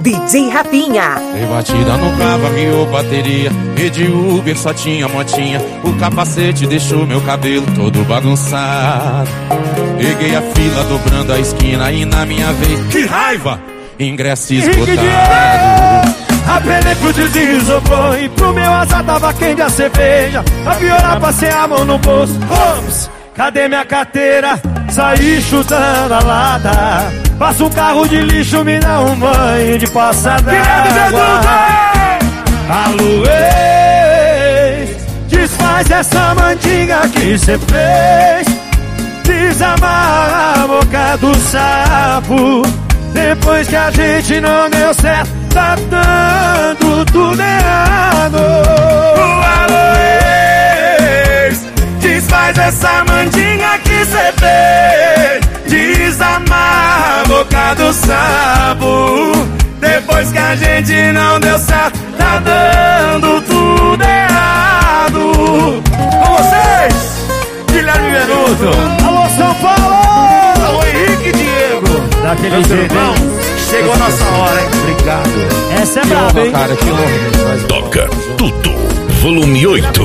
DJ Rafinha. Dei batida no carro, arriou bateria. E de Uber só tinha motinha. O capacete deixou meu cabelo todo bagunçado. Peguei a fila dobrando a esquina e na minha vez, que raiva! Ingresso esgotado. Apelei pro desvio, sobrou. E pro meu azar tava quente a cerveja. Pra piorar, passei a mão no bolso. Ops, cadê minha carteira? Saí chutando a lata. Passa um carro de lixo, me dá um banho de passa d'água. Alô, ex, desfaz essa mandinga que cê fez. Desamarra a boca do sapo. Depois que a gente não deu certo, tá dando tudo errado. Alô, ex, desfaz essa mandinga que cê fez. Desamarra a boca do sapo. Depois que a gente não deu certo, tá dando tudo errado. Com vocês, Guilherme Venuto. Alô, São Paulo. Alô, Henrique Diego. Daquele jeito, irmão, chegou a nossa hora, hein? Obrigado. Essa é braba, hein? Cara, que honra. Toca tudo, volume 8.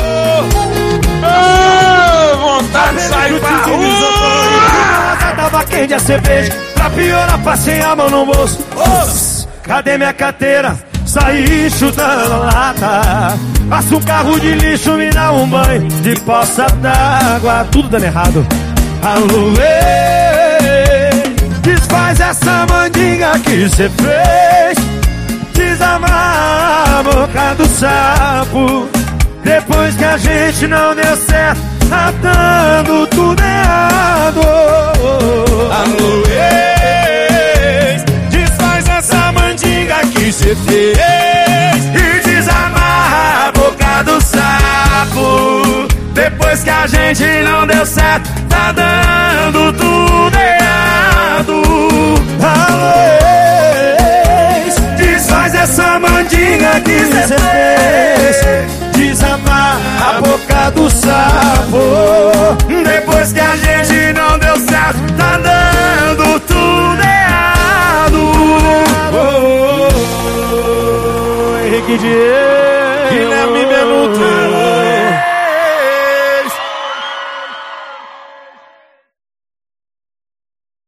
Vontade de sair pra rua. Tava quente a cerveja. Pra piorar, passei a mão no bolso. Ops, cadê minha carteira? Saí chutando a lata. Passa um carro de lixo, me dá um banho de poça d'água. Tudo dando errado. Alô, ei, desfaz essa mandinga que cê fez. Desamarra a boca do sapo. Depois que a gente não deu certo, tá dando tudo errado. Alô, ex, desfaz essa mandinga que cê fez. E desamarra a boca do sapo. Depois que a gente não deu certo, tá dando tudo errado. Alô, ex, Desfaz essa mandinga que cê fez. desamarra a boca do sapo. Depois que a gente não deu certo, tá dando tudo errado. Henrique Diego.